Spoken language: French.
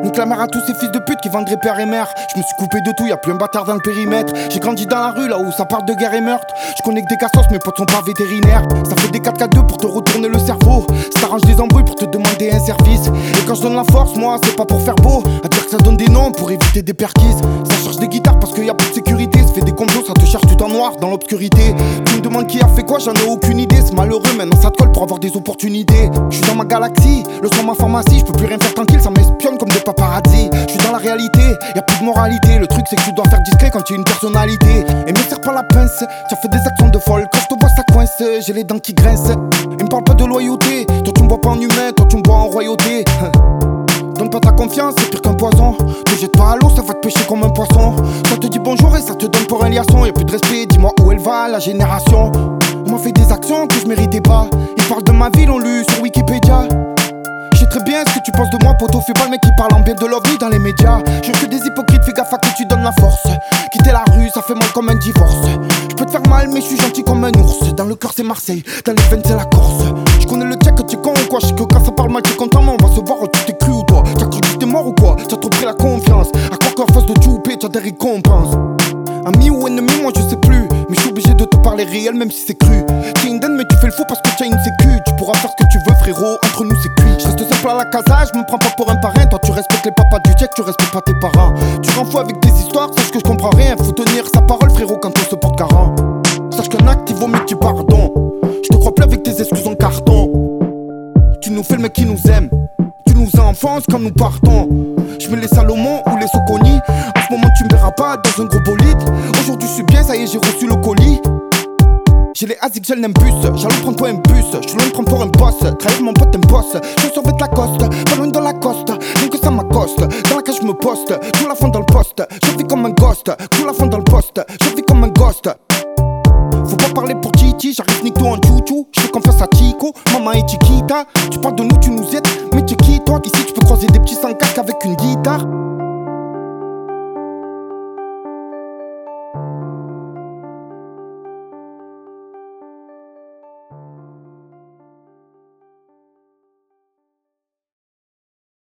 Nique la mère à tous ces fils de pute qui vendraient père et mère. Je me suis coupé de tout, y'a plus un bâtard dans le périmètre. J'ai grandi dans la rue là où ça parle de guerre et meurtre. Je connais que des cassos, mes potes sont pas vétérinaires. Ça fait des 4-4-2 pour te retourner le cerveau. Ça t'arrange des embrouilles pour te demander un service. Et quand je donne la force, moi c'est pas pour faire beau. À dire que ça donne des noms pour éviter des perquises. Ça cherche des guitares parce qu'il y a plus de sécurité. Ça fait des combos, ça te cherche tout en noir dans l'obscurité. Tu me demandes qui a fait quoi, j'en ai aucune idée. C'est malheureux, maintenant ça te colle pour avoir des opportunités. Je suis dans ma galaxie, le son ma pharmacie. Je peux plus rien faire tranquille, ça m'espionne comme des paparazzi. Je suis dans la réalité, y'a plus de moralité. Le truc c'est que tu dois faire discret quand tu as une personnalité. Et me serre pas la pince, tu as fait des actions de folle. Quand je te vois ça coince, j'ai les dents qui grincent. Et me parle pas de loyauté, toi tu me vois pas en humain, toi tu me vois en royauté. Donne pas ta confiance, c'est pire qu'un poison. Te jette pas à l'eau, ça va te pêcher comme un poisson. Ça te dit bonjour et ça te donne pour un liaison. Y'a plus de respect, dis-moi où elle va la génération. On m'a fait des actions que je méritais pas. Ils parlent de ma vie, l'ont lu sur Wikipédia. Je sais très bien ce que tu penses de moi, poto. Fais pas le mec qui parle en bien de l'OVNI dans les médias. Je que des hypocrites, fais gaffe à qui tu donnes la force. Quitter la rue, ça fait mal comme un divorce. Je peux te faire mal, mais je suis gentil comme un ours. Dans le cœur, c'est Marseille, dans les veines, c'est la Corse. Je connais le check, tu es con ou quoi? Je sais que quand ça parle mal, tu es content, mais on va se voir, tu t'es cru ou toi? T'as cru que tu t'es mort ou quoi? T'as trop pris la confiance. À croire qu'en face de Djoupé, t'as des récompenses. Ami ou ennemi, moi je sais plus. Mais je suis obligé de te parler réel, même si c'est cru. T'es une dinde, mais tu fais le fou parce que t'as une sécu. Tu pourras faire ce que tu veux, frérot, entre nous c'est cuit. Je reste simple à la casa, je me prends pas pour un parrain. Toi tu respectes les papas du check, tu respectes pas tes parents. Tu rends fou avec des histoires, sache que je comprends rien. Faut tenir sa parole, frérot, quand on se porte garant. Sache qu'un acte, il vaut mieux que tu pardon. Je te crois plus avec tes excuses en carton. Tu nous fais le mec qui nous aime. Tu nous enfonces quand nous partons. Je mets les Salomon ou les Soconi. En ce moment tu me verras pas dans un gros bolide. Aujourd'hui je suis bien, ça y est j'ai reçu le colis. J'ai les Asics, j'ai un bus. Jaloux, prends-toi un bus. Je suis loin de prendre pour un boss. Trahir mon pote un boss. Je suis survêt de la coste. Pas loin de la coste. Rien que ça m'accoste. Dans la cage je me poste. Tout la fond dans le poste. Je vis comme un ghost. Tout la fond dans le poste. Je vis comme un ghost. Faut pas parler pour Titi, j'arrive nique tout en chouchou. Je fais confiance à Chico, maman et Chiquita. Tu parles de nous, tu nous aides, mais tu qui toi? Ici tu peux croiser des petits sans casque avec une guitare.